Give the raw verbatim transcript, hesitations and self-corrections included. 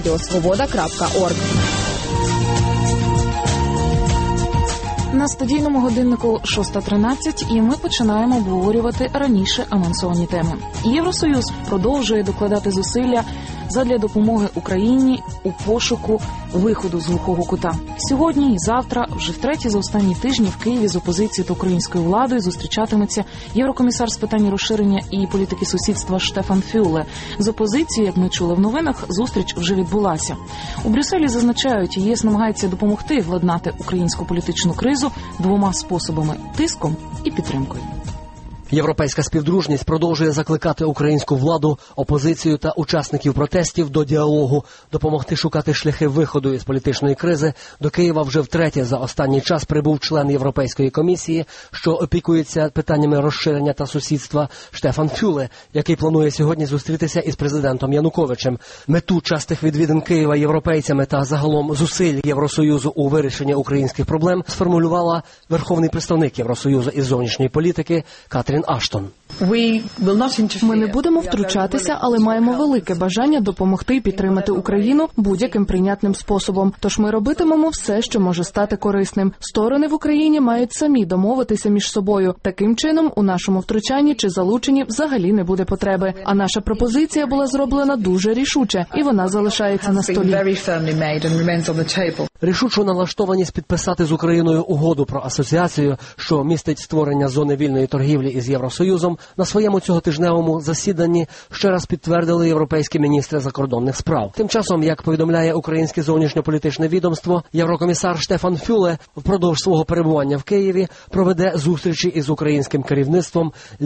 радіо свобода крапка орг. На студійному годиннику шоста тринадцять, і ми починаємо обговорювати раніше анонсовані теми. Євросоюз продовжує докладати зусилля задля допомоги Україні у пошуку виходу з глухого кута. Сьогодні і завтра, вже втретє за останні тижні, в Києві з опозицією та українською владою зустрічатиметься єврокомісар з питань розширення і політики сусідства Штефан Фюле. З опозицією, як ми чули в новинах, зустріч вже відбулася. У Брюсселі зазначають, ЄС намагається допомогти владнати українську політичну кризу двома способами – тиском і підтримкою. Європейська співдружність продовжує закликати українську владу, опозицію та учасників протестів до діалогу, допомогти шукати шляхи виходу із політичної кризи. До Києва вже втретє за останній час прибув член Європейської комісії, що опікується питаннями розширення та сусідства, Штефан Фюле, який планує сьогодні зустрітися із президентом Януковичем. Мету частих відвідин Києва європейцями та загалом зусиль Євросоюзу у вирішенні українських проблем сформулювала верховний представник Євросоюзу із зовнішньої політики Катрін Аштон. Ми не будемо втручатися, але маємо велике бажання допомогти і підтримати Україну будь-яким прийнятним способом. Тож ми робитимемо все, що може стати корисним. Сторони в Україні мають самі домовитися між собою. Таким чином, у нашому втручанні чи залученні взагалі не буде потреби. А наша пропозиція була зроблена дуже рішуче, і вона залишається на столі. Рішучу налаштованість підписати з Україною угоду про асоціацію, що містить створення зони вільної торгівлі із Євросоюзом, на своєму цьоготижневому засіданні ще раз підтвердили європейські міністри закордонних справ. Тим часом, як повідомляє українське зовнішньополітичне відомство, єврокомісар Штефан Фюле впродовж свого перебування в Києві проведе зустрічі із українським керівництвом,